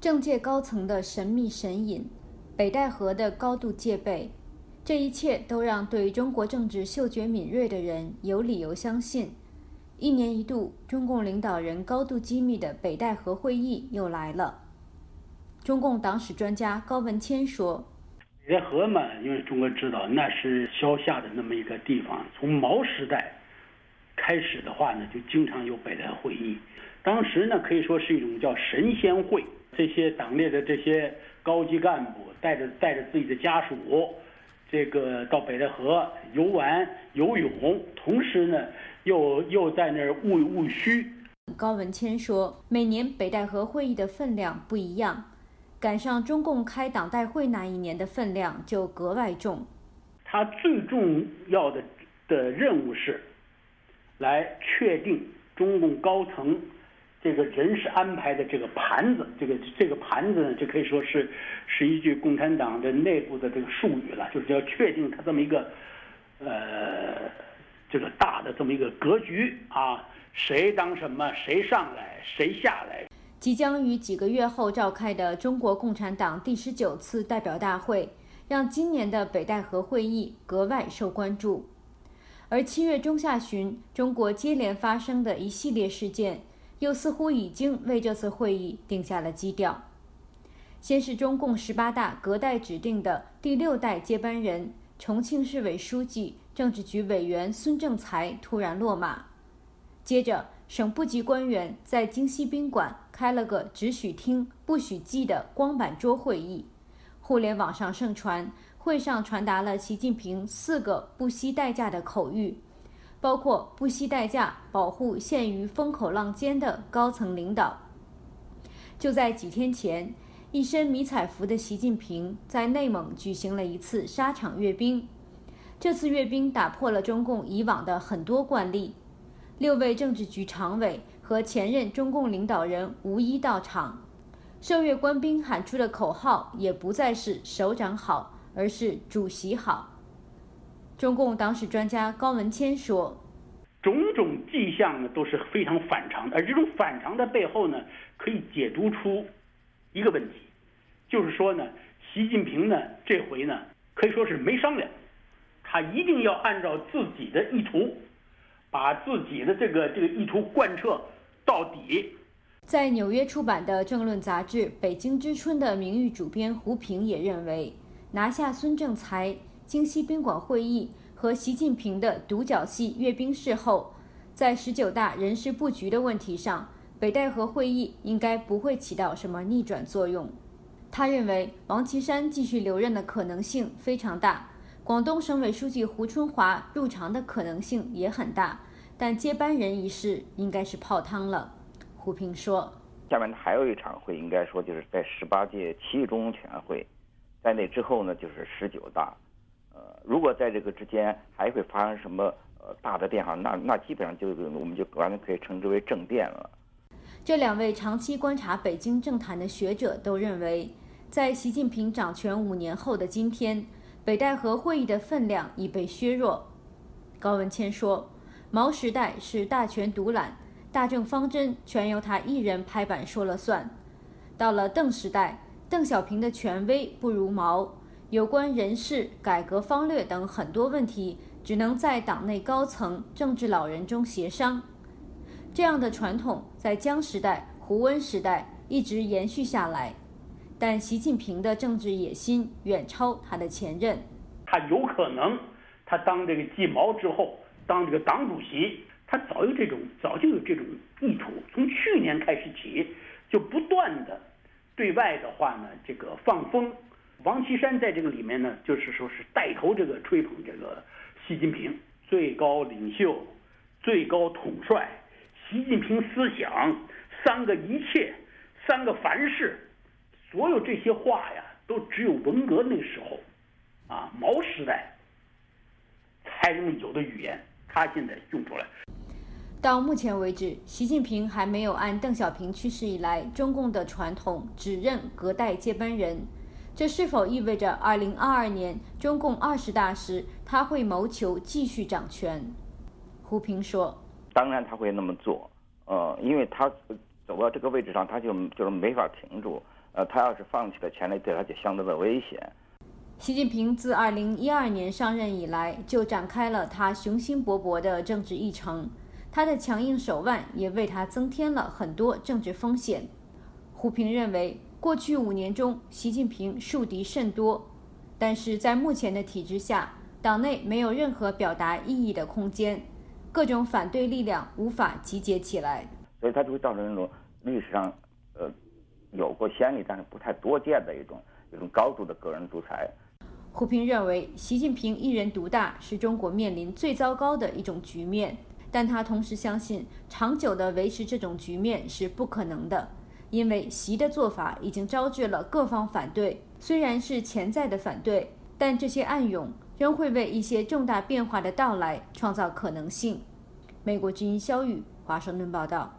政界高层的神秘神隐，北戴河的高度戒备，这一切都让对中国政治嗅觉敏锐的人有理由相信，一年一度中共领导人高度机密的北戴河会议又来了。中共党史专家高文谦说， 北戴河嘛，因为中国知道那是萧夏的那么一个地方，从毛时代开始的话呢，就经常有北戴河会议。当时呢，可以说是一种叫神仙会，这些党内的这些高级干部带着自己的家属，这个到北戴河游玩游泳，同时呢又在那儿务虚。 高文谦说，每年北戴河会议的分量不一样，赶上中共开党代会那一年的分量就格外重。 他最重要的任务是来确定中共高层这个人事安排的这个盘子，这个盘子呢，就可以说是一句共产党的内部的这个术语了，就是要确定他这么一个这个大的这么一个格局啊，谁当什么，谁上来，谁下来。 即将于几个月后召开的中国共产党第19次代表大会，让今年的北戴河会议格外受关注。而7月中下旬，中国接连发生的一系列事件，又似乎已经为这次会议定下了基调。先是中共18大隔代指定的第6代接班人、重庆市委书记、政治局委员孙政才突然落马，接着省部级官员在京西宾馆开了个只许听不许记的光板桌会议，互联网上盛传会上传达了习近平4个不惜代价的口谕，包括不惜代价保护陷于风口浪尖的高层领导。就在几天前，一身迷彩服的习近平在内蒙举行了一次沙场阅兵，这次阅兵打破了中共以往的很多惯例，6位政治局常委和前任中共领导人无一到场，受阅官兵喊出的口号也不再是首长好，而是主席好。中共党史专家高文谦说， 种种迹象呢都是非常反常的，而这种反常的背后呢，可以解读出一个问题，就是说呢，习近平呢这回呢可以说是没商量，他一定要按照自己的意图，把自己的这个意图贯彻到底。 在纽约出版的政论杂志《北京之春》的名誉主编胡平也认为，拿下孙政才、京西宾馆会议和习近平的独角戏阅兵式后，在19大人事布局的问题上，北戴河会议应该不会起到什么逆转作用。他认为王岐山继续留任的可能性非常大，广东省委书记胡春华入常的可能性也很大，但接班人一事应该是泡汤了。胡平说， 下面还有一场会，应该说就是在18届7中全会，在那之后呢就是19大。如果在这个之间还会发生什么大的变化，那基本上我们就完全可以称之为政变了。 这2位长期观察北京政坛的学者都认为，在习近平掌权5年后的今天，北戴河会议的分量已被削弱。高文谦说，毛时代是大权独揽，大政方针全由他一人拍板说了算。到了邓时代，邓小平的权威不如毛，有关人事、改革方略等很多问题，只能在党内高层、政治老人中协商。这样的传统在江时代、胡温时代一直延续下来，但习近平的政治野心远超他的前任。 他有可能，他当这个继毛之后，当这个党主席，他早就有这种意图，从去年开始起，就不断的对外的话呢，这个放风。王岐山在这个里面呢，就是说是带头这个吹捧这个习近平，最高领袖、最高统帅，习近平思想3个一切、3个凡是，所有这些话呀，都只有文革那时候啊，毛时代才能有的语言，他现在用出来。 到目前为止，习近平还没有按邓小平去世以来中共的传统指认隔代接班人，这是否意味着2022年中共20大时他会谋求继续掌权？胡平说， 当然他会那么做，因为他走到这个位置上，他就是没法停住。 他要是放弃了权力，对他就相当的危险。 习近平自2012年上任以来，就展开了他雄心勃勃的政治议程，他的强硬手腕也为他增添了很多政治风险。胡平认为，过去5年中，习近平树敌甚多，但是在目前的体制下，党内没有任何表达异议的空间，各种反对力量无法集结起来， 所以它就会造成那种历史上有过先例，但是不太多见的一种高度的个人独裁。 胡平认为，习近平一人独大是中国面临最糟糕的一种局面，但他同时相信，长久地维持这种局面是不可能的，因为习的做法已经招致了各方反对，虽然是潜在的反对，但这些暗涌仍会为一些重大变化的到来创造可能性。美国之音肖宇华盛顿报道。